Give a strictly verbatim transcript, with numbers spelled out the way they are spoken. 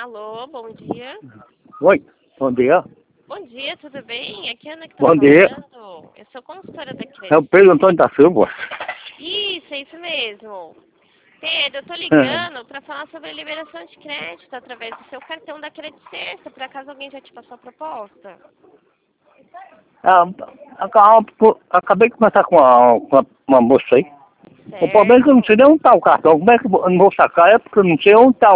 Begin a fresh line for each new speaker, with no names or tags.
Alô, bom dia.
Oi, bom dia.
Bom dia, tudo bem? Aqui é a Ana que tá
Bom
falando.
dia.
Eu sou consultora da
É
Credit.
o Pedro Antônio da Silva.
Isso, é isso mesmo. Pedro, eu tô ligando para falar sobre a liberação de crédito através do seu cartão da Credit Sexta, por acaso alguém já te passou a proposta?
Ah, acab- acabei de conversar com uma, com uma moça aí. O problema é que eu não
Certo.
sei nem onde está o cartão. Como é que eu vou- eu não vou sacar? É porque eu não sei onde está